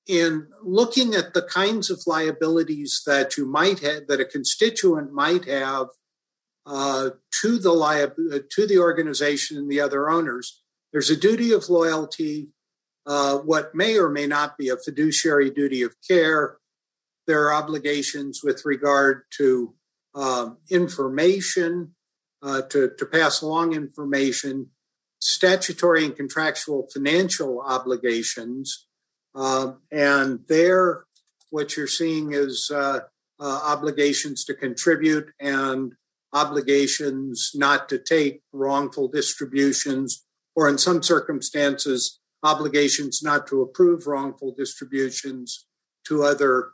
in looking at the kinds of liabilities that you might have, that a constituent might have to the organization and the other owners, there's a duty of loyalty, what may or may not be a fiduciary duty of care. There are obligations with regard to information, to pass along information, statutory and contractual financial obligations. And there, what you're seeing is obligations to contribute and obligations not to take wrongful distributions, or in some circumstances, obligations not to approve wrongful distributions to other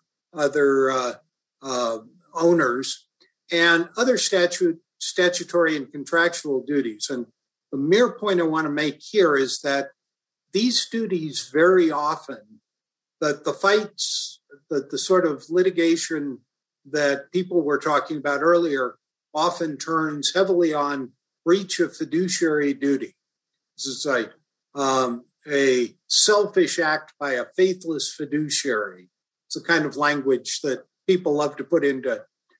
owners, and other statutory and contractual duties. And the mere point I want to make here is that these duties very often, that the fights, the sort of litigation that people were talking about earlier, often turns heavily on breach of fiduciary duty. This is a selfish act by a faithless fiduciary. It's the kind of language that people love to put into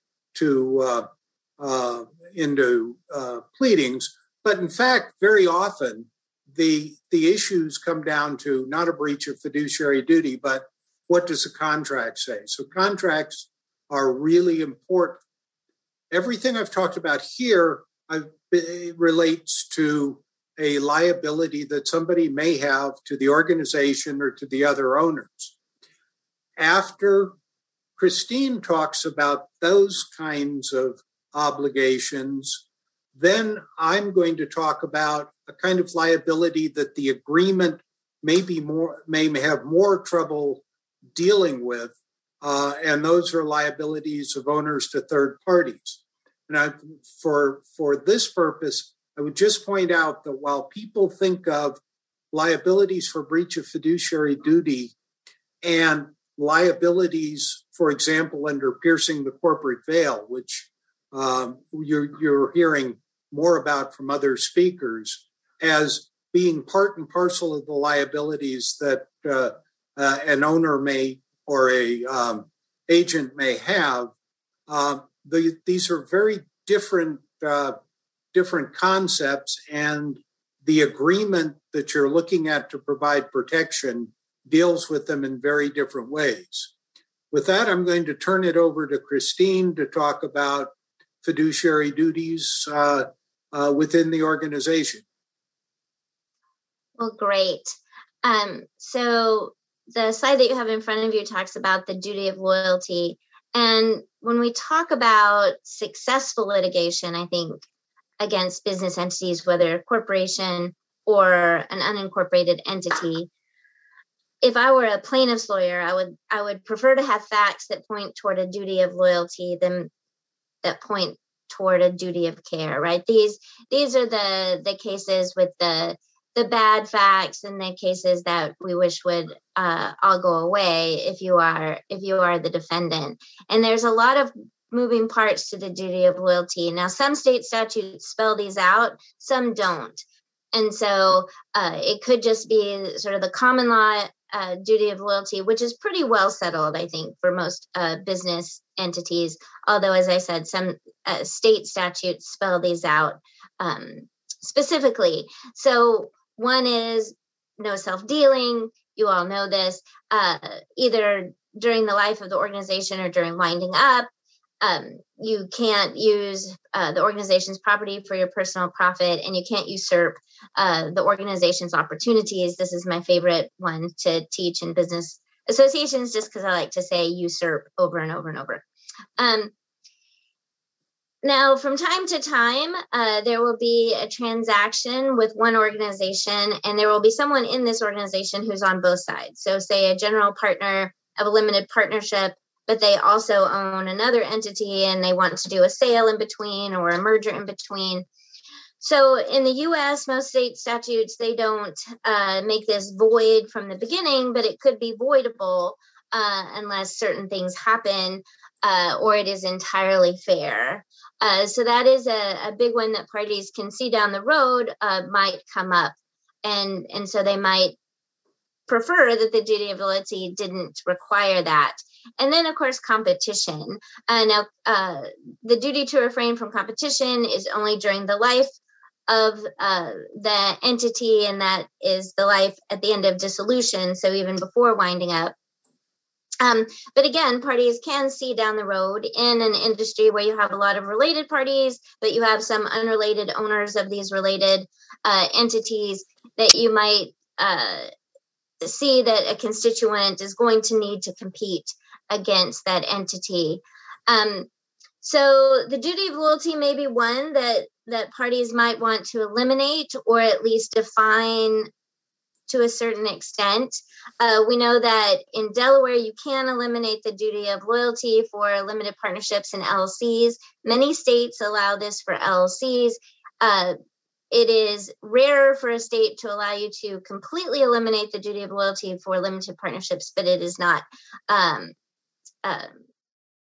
pleadings. But in fact, very often, the issues come down to not a breach of fiduciary duty, but what does the contract say? So contracts are really important. Everything I've talked about here relates to a liability that somebody may have to the organization or to the other owners. After Christine talks about those kinds of obligations, then I'm going to talk about a kind of liability that the agreement may have more trouble dealing with, and those are liabilities of owners to third parties. And for this purpose, I would just point out that while people think of liabilities for breach of fiduciary duty and liabilities, for example, under piercing the corporate veil, which you're hearing more about from other speakers, as being part and parcel of the liabilities that an owner may or a agent may have, these are very different concepts, and the agreement that you're looking at to provide protection deals with them in very different ways. With that, I'm going to turn it over to Christine to talk about fiduciary duties within the organization. Well, great. So the slide that you have in front of you talks about the duty of loyalty. And when we talk about successful litigation, I think, against business entities, whether a corporation or an unincorporated entity, if I were a plaintiff's lawyer, I would prefer to have facts that point toward a duty of loyalty than that point toward a duty of care, right? These are the cases with the bad facts and the cases that we wish would all go away if you are the defendant. And there's a lot of moving parts to the duty of loyalty. Now, some state statutes spell these out, some don't. And so it could just be sort of the common law duty of loyalty, which is pretty well settled, I think, for most business entities. Although, as I said, some state statutes spell these out specifically. So one is no self-dealing. You all know this, either during the life of the organization or during winding up. You can't use the organization's property for your personal profit, and you can't usurp the organization's opportunities. This is my favorite one to teach in business associations, just because I like to say usurp over and over and over. Now, from time to time, there will be a transaction with one organization, and there will be someone in this organization who's on both sides. So say a general partner of a limited partnership, but they also own another entity and they want to do a sale in between or a merger in between. So in the U.S., most state statutes, they don't make this void from the beginning, but it could be voidable unless certain things happen or it is entirely fair. So that is a big one that parties can see down the road might come up. And so they might prefer that the duty of loyalty didn't require that. And then, of course, competition. Now, the duty to refrain from competition is only during the life of the entity, and that is the life at the end of dissolution, so even before winding up. But again, parties can see down the road in an industry where you have a lot of related parties, but you have some unrelated owners of these related entities, that you might see that a constituent is going to need to compete against that entity. So the duty of loyalty may be one that parties might want to eliminate, or at least define to a certain extent. We know that in Delaware, you can eliminate the duty of loyalty for limited partnerships and LLCs. Many states allow this for LLCs. It is rare for a state to allow you to completely eliminate the duty of loyalty for limited partnerships, but it is not